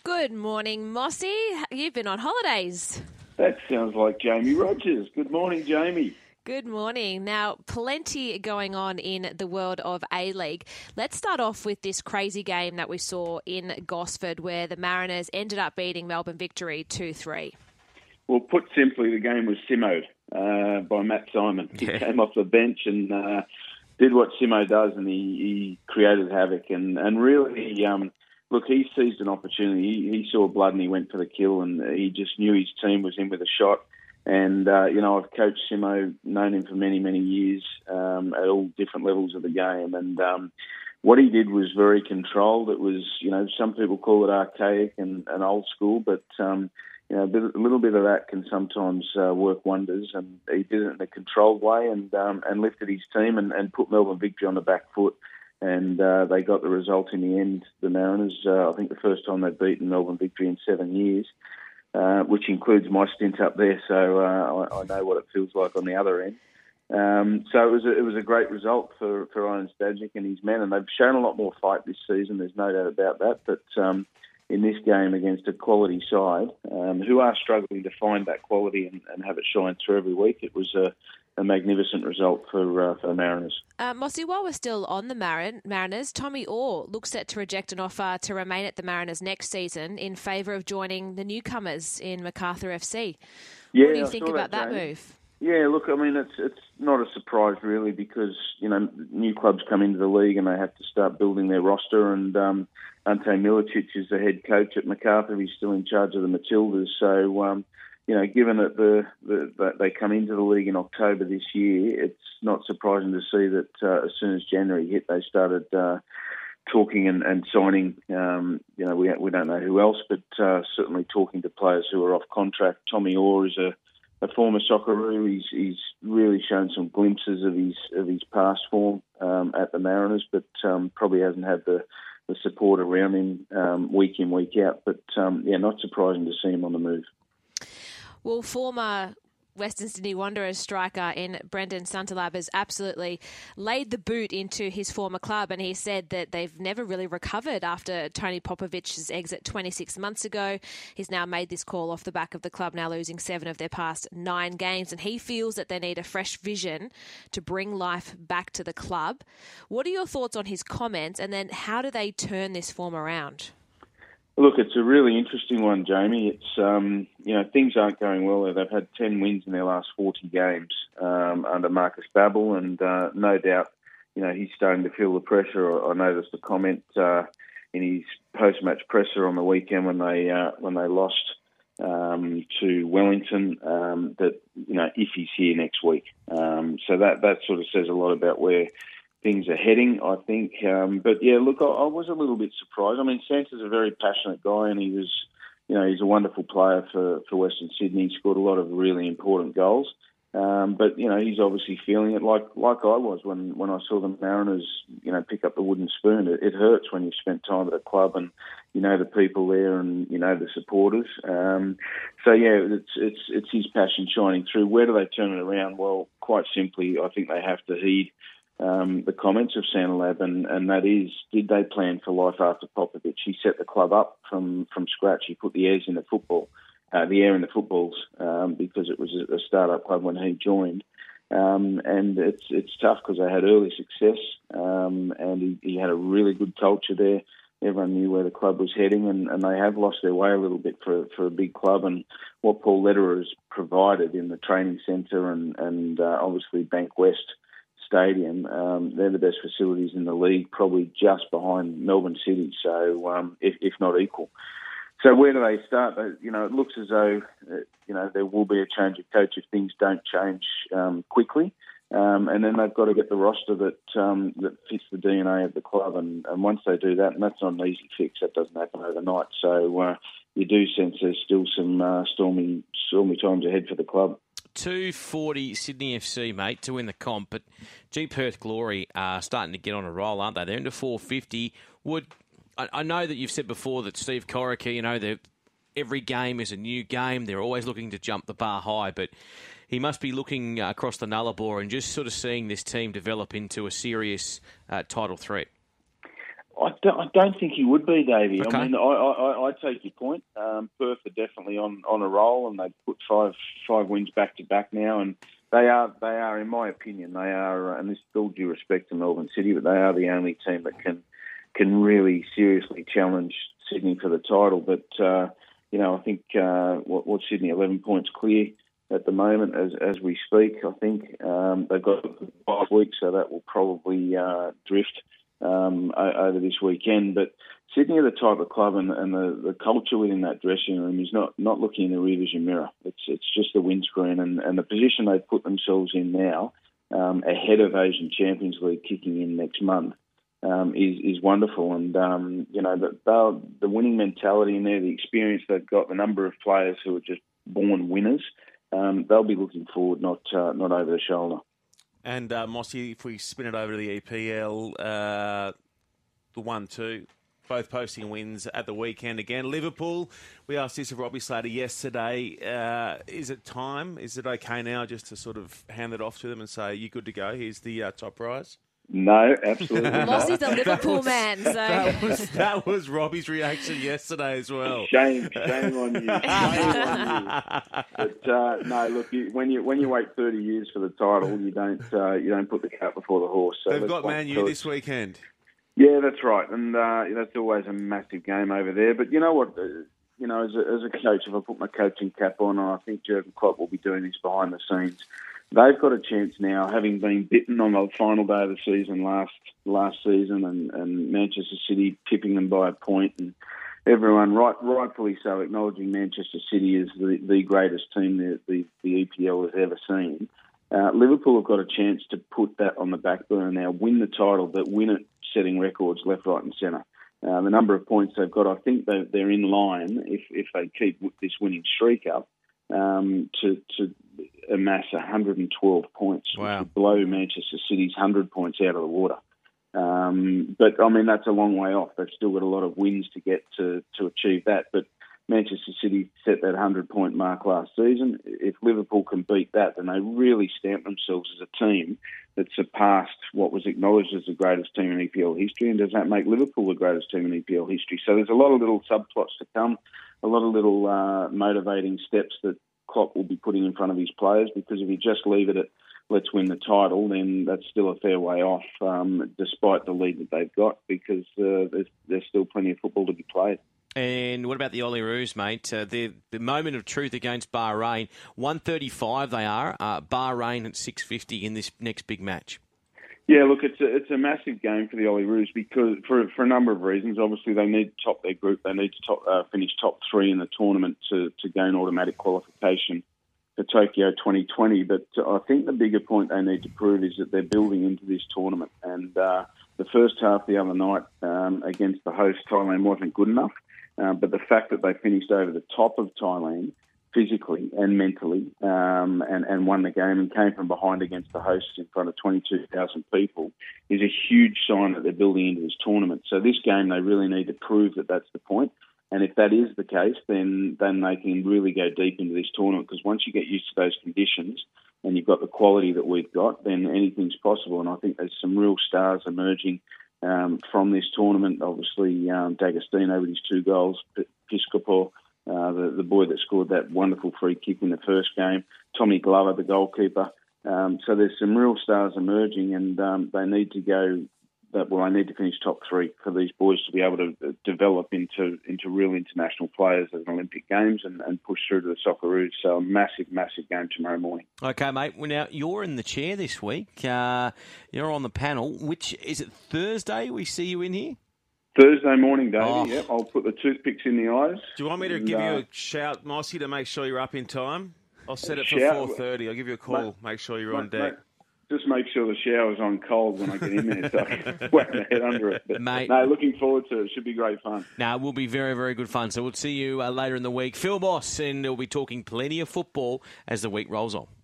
Good morning, Mossy. You've been on holidays. That sounds like Jamie Rogers. Good morning, Jamie. Good morning. Now, plenty going on in the world of A-League. Let's start off with this crazy game that we saw in Gosford where the Mariners ended up beating Melbourne Victory 2-3. Well, put simply, the game was Simo by Matt Simon. He came off the bench and did what Simo does, and he created havoc. And really, look, he seized an opportunity. He saw blood and he went for the kill, and he just knew his team was in with a shot. And, I've coached Simo, known him for many, many years at all different levels of the game. And what he did was very controlled. It was, some people call it archaic and old school, but, a little bit of that can sometimes work wonders. And he did it in a controlled way and lifted his team and put Melbourne Victory on the back foot. And they got the result in the end, the Mariners. I think the first time they've beaten Melbourne Victory in 7 years. Which includes my stint up there, so I know what it feels like on the other end. So it was a great result for Iron Stajic and his men, and they've shown a lot more fight this season. There's no doubt about that. But in this game against a quality side who are struggling to find that quality and have it shine through every week, it was a magnificent result for the Mariners. Mossy, while we're still on the Mariners, Tommy Orr looks set to reject an offer to remain at the Mariners next season in favour of joining the newcomers in Macarthur FC. Yeah, what do you think about that move? Yeah, look, I mean, it's not a surprise really because, new clubs come into the league and they have to start building their roster, and Ante Milicic is the head coach at Macarthur. He's still in charge of the Matildas. So, given that they come into the league in October this year, it's not surprising to see that as soon as January hit, they started talking and signing. We don't know who else, but certainly talking to players who are off contract. Tommy Orr is a former Socceroo. He's really shown some glimpses of his past form at the Mariners, but probably hasn't had the support around him week in, week out. But not surprising to see him on the move. Well, former Western Sydney Wanderers striker in Brendan Santalab has absolutely laid the boot into his former club, and he said that they've never really recovered after Tony Popovich's exit 26 months ago. He's now made this call off the back of the club now losing 7 of their past 9 games, and he feels that they need a fresh vision to bring life back to the club. What are your thoughts on his comments, and then how do they turn this form around? Look, it's a really interesting one, Jamie. It's, things aren't going well. They've had 10 wins in their last 40 games under Marcus Babbel, and no doubt, he's starting to feel the pressure. I noticed a comment in his post-match presser on the weekend when they lost to Wellington that, if he's here next week. So that sort of says a lot about where things are heading, I think. But yeah, look, I was a little bit surprised. I mean, Santa's a very passionate guy, and he was, he's a wonderful player for Western Sydney. He scored a lot of really important goals. But, he's obviously feeling it like I was when I saw the Mariners, pick up the wooden spoon. It hurts when you've spent time at a club and the people there and the supporters. So yeah, it's his passion shining through. Where do they turn it around? Well, quite simply, I think they have to heed the comments of Santalab, and that is, did they plan for life after Popovich? He set the club up from scratch. He put the air in the footballs, because it was a start-up club when he joined. And it's tough because they had early success, and he had a really good culture there. Everyone knew where the club was heading, and they have lost their way a little bit for a big club. And what Paul Lederer has provided in the training centre and obviously Bank West Stadium, they're the best facilities in the league, probably just behind Melbourne City, so if not equal. So where do they start? It looks as though there will be a change of coach if things don't change quickly, and then they've got to get the roster that fits the DNA of the club, and once they do that, and that's not an easy fix, that doesn't happen overnight. So you do sense there's still some stormy times ahead for the club. 240 Sydney FC, mate, to win the comp, but Perth Glory are starting to get on a roll, aren't they? They're into 450. I know that you've said before that Steve Corica, every game is a new game. They're always looking to jump the bar high, but he must be looking across the Nullarbor and just sort of seeing this team develop into a serious title threat. I don't think he would be, Davey. Okay. I mean, I take your point. Perth are definitely on a roll, and they've put five wins back to back now, and they are, in my opinion, they are, and this is all due respect to Melbourne City, but they are the only team that can really seriously challenge Sydney for the title. But I think what Sydney 11 points clear at the moment as we speak. I think they've got 5 weeks, so that will probably drift over this weekend. But Sydney are the type of club, and the culture within that dressing room is not looking in the rear vision mirror. It's just the windscreen, and the position they've put themselves in now, ahead of Asian Champions League kicking in next month, is wonderful. And the winning mentality in there, the experience they've got, the number of players who are just born winners, they'll be looking forward, not over the shoulder. And Mossy, if we spin it over to the EPL, the 1-2, both posting wins at the weekend again. Liverpool, we asked this of Robbie Slater yesterday. Is it time? Is it okay now just to sort of hand it off to them and say, you're good to go, here's the top prize? No, absolutely not. Mossy's a Liverpool man, so... That was Robbie's reaction yesterday as well. Shame on you. But no, look, when you wait 30 years for the title, you don't put the cart before the horse. So they've got Man U this weekend. Yeah, that's right, and that's always a massive game over there. But you know what? As a coach, if I put my coaching cap on, I think Jurgen Klopp will be doing this behind the scenes. They've got a chance now, having been bitten on the final day of the season last season, and Manchester City tipping them by a point, and everyone rightfully so acknowledging Manchester City as the greatest team the EPL has ever seen. Liverpool have got a chance to put that on the back burner now, win the title, but win it setting records left, right and centre. The number of points they've got, I think they're in line if they keep this winning streak up to amass 112 points, wow, which would blow Manchester City's 100 points out of the water. But, I mean, that's a long way off. They've still got a lot of wins to get to achieve that. But Manchester City set that 100-point mark last season. If Liverpool can beat that, then they really stamp themselves as a team that surpassed what was acknowledged as the greatest team in EPL history. And does that make Liverpool the greatest team in EPL history? So there's a lot of little subplots to come, a lot of little motivating steps that Klopp will be putting in front of his players, because if you just leave it at let's win the title, then that's still a fair way off, despite the lead that they've got, because there's still plenty of football to be played. And what about the Olyroos, mate? The moment of truth against Bahrain, 135 they are, Bahrain at 650 in this next big match. Yeah, look, it's a massive game for the Olyroos because for a number of reasons. Obviously, they need to top their group. They need to finish top 3 in the tournament to gain automatic qualification for Tokyo 2020. But I think the bigger point they need to prove is that they're building into this tournament. And the first half the other night against the host Thailand wasn't good enough. But the fact that they finished over the top of Thailand physically and mentally, and won the game and came from behind against the hosts in front of 22,000 people is a huge sign that they're building into this tournament. So this game, they really need to prove that that's the point. And if that is the case, then they can really go deep into this tournament, because once you get used to those conditions and you've got the quality that we've got, then anything's possible. And I think there's some real stars emerging from this tournament. Obviously, D'Agostino with his 2 goals, Piscopo, the boy that scored that wonderful free kick in the first game, Tommy Glover, the goalkeeper. So there's some real stars emerging, and they need to go. I need to finish top 3 for these boys to be able to develop into real international players at Olympic Games and push through to the Socceroos. So a massive, massive game tomorrow morning. Okay, mate. Well, now, you're in the chair this week. You're on the panel. Which is it Thursday we see you in here? Thursday morning, Davey. Yep, I'll put the toothpicks in the eyes. Do you want me to give you a shout, Mossy, to make sure you're up in time? I'll set it for 4:30. I'll give you a call. Make sure you're on deck. Just make sure the shower's on cold when I get in there so I can whack my head under it. But, mate, no, looking forward to it. It should be great fun. No, it will be very, very good fun. So we'll see you later in the week. Phil Boss, and we'll be talking plenty of football as the week rolls on.